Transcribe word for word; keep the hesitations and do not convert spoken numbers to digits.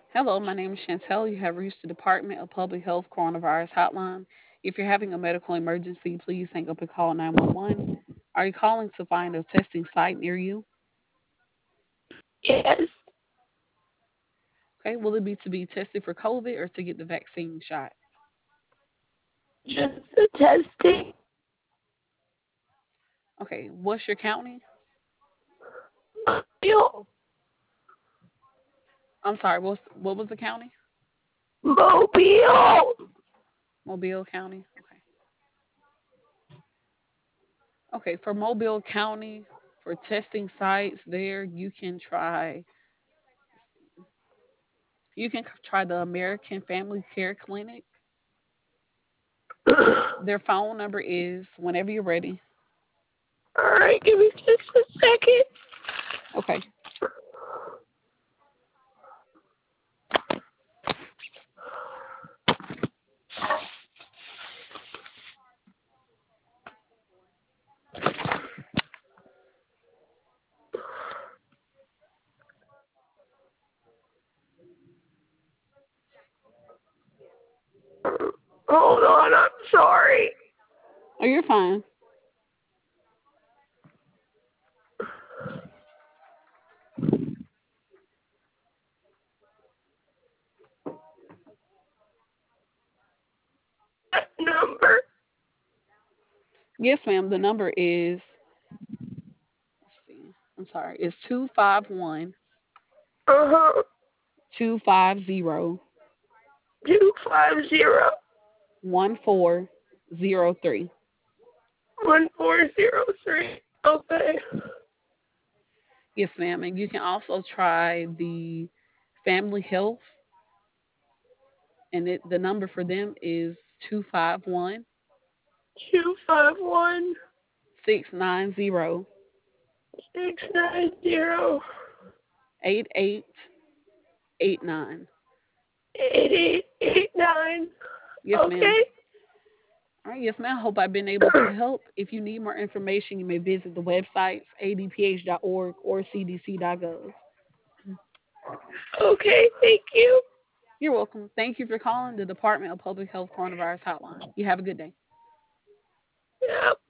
Hello, my name is Chantel. You have reached the Department of Public Health Coronavirus Hotline. If you're having a medical emergency, please hang up and call nine one one. Are you calling to find a testing site near you? Yes, Okay, will it be to be tested for COVID or to get the vaccine shot? just the testing. Okay, what's your county? Mobile, I'm sorry, what's, what was the county? Mobile. Mobile County? Okay. Okay, for Mobile County, for testing sites there, you can try you can try the American Family Care Clinic. Their phone number is whenever you're ready. All right, give me just a second. Okay. Hold on, I'm sorry. Oh, you're fine. That number. Yes, ma'am. The number is, let's see, I'm sorry, it's two five one, Uh huh. two five zero, Two five zero one four zero three. one four zero three. Okay. Yes, ma'am. And you can also try the Family Health, and it, the number for them is two five one, Two five one six nine zero, six nine zero eight eight eight nine. eight eight eight nine. Yes, ma'am. Okay. All right, yes, ma'am. Hope I've been able to help. If you need more information, you may visit the websites a d p h dot org or c d c dot gov. Okay. Thank you. You're welcome. Thank you for calling the Department of Public Health Coronavirus Hotline. You have a good day. Yeah.